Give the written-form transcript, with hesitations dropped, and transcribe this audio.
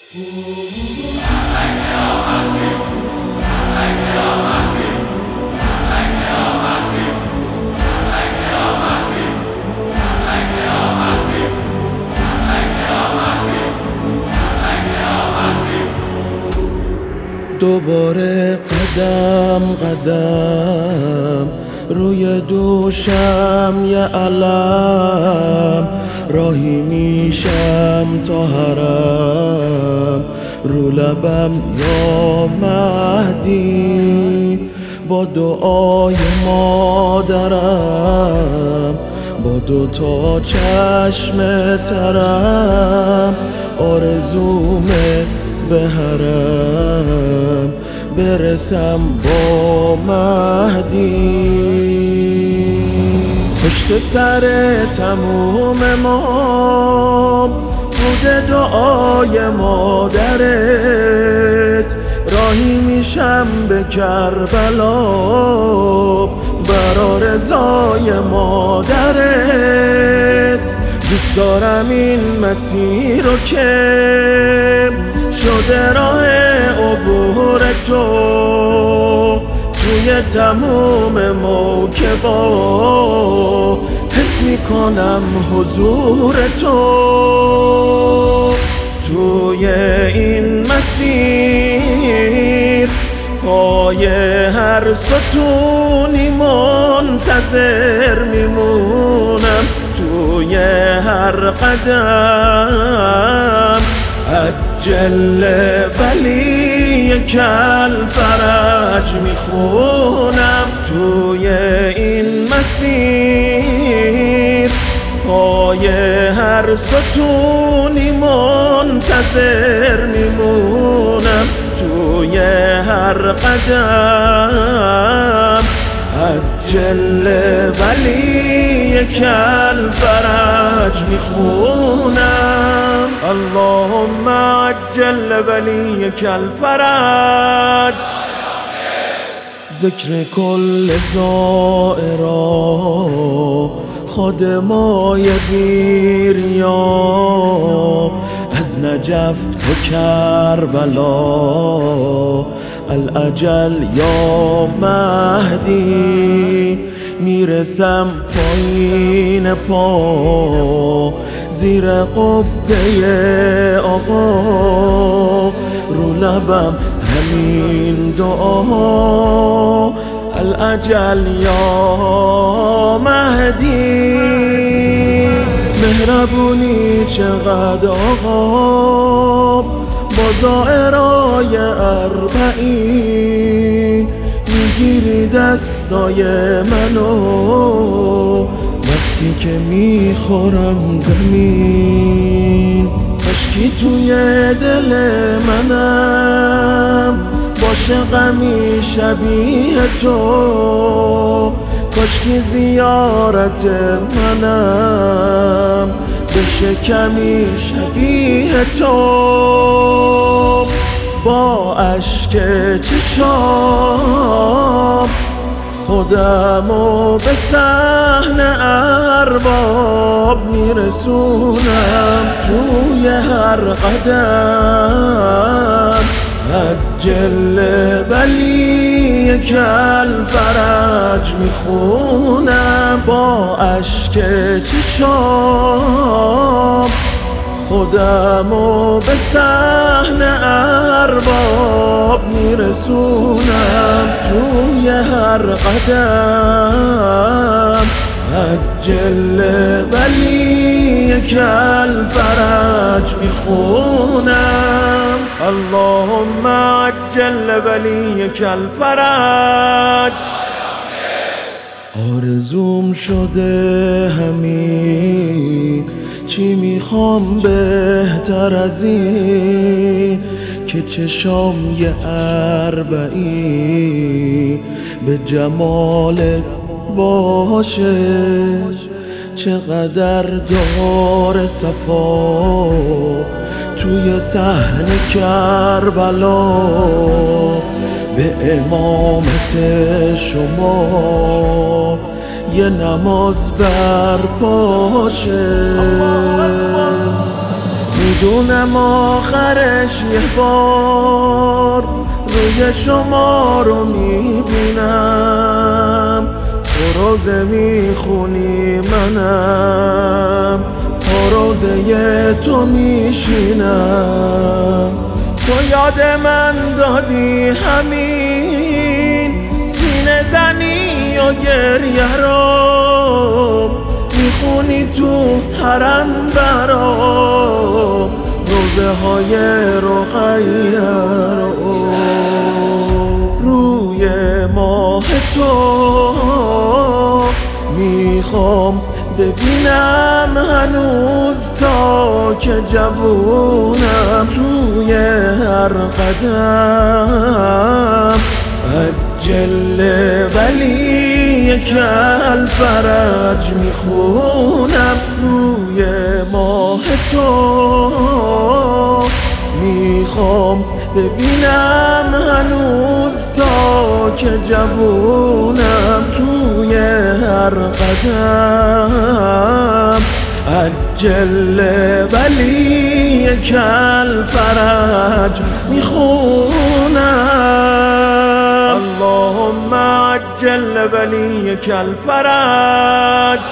دوباره قدم قدم روی دوشم یه علم، راهی میشم تا حرم، رو لبم یا مهدی با دعای مادرم، با دوتا چشم ترم آرزومه به حرم برسم با مهدی. پشت سر تموم ما بوده دعای مادرت، راهی میشم به کربلا برا رضای مادرت. دوست دارم این مسیر رو که شده راه عبور تو، توی تموم موکبا حس میکنم حضور تو. توی این مسیر پای هر ستونی منتظر میمونم، توی هر قدم عجل ولی کل فرج میخونم. توی این مسیر پای هر ستونی منتظر میمونم، توی هر قدم عجل ولی کل فرج میخونم. اللهم عجل ولی کل فرج. ذکر کل زائرا خادمای بیریا، از نجف تا کربلا الاجل یا مهدی. میرسم پایین پا زیر قبه آقا، رو لبم همین دعا الاجل یا مهدی. مهربونی چقدر آقا با زائرای اربعین، میگیری دستای منو وقتی که میخورم زمین. عشقی توی دل منم باشه غمی شبیه تو، کاشکی زیارت منم بشه کمی شبیه تو. با اشک چشام خودمو به صحن ارباب میرسونم، توی هر قدم عجل ولی کل فرج میخونم. با اشک چشام خودمو به صحن ارباب میرسونم، توی هر قدم عجل ولی کل فرج میخونم. اللهم عجل ولی کل فرج. آرزوم شده همین، چی میخوام بهتر از این که چشام یه اربعین به جمالت باشه. چقدر دار صفا توی صحن کربلا، به امامت شما یه نماز برپاشه. میدونم آخرش یه بار روی شما رو میبینم، تو روزه میخونی منم تو روزه تو میشینم. تو یاد من دادی همین سینه زنی و گریه رو، میخونی تو حرم برام روزه های رقیه رو. روی ماه تو میخوام ببینم هنوز تا که جوونم، توی هر قدم عجل ولی کل فرج میخونم. روی ماه تو میخوام ببینم هنوز تا که جوونم، توی هر قدم عجل ولی کل فرج میخونم. اللهم عجل ولی کل فرج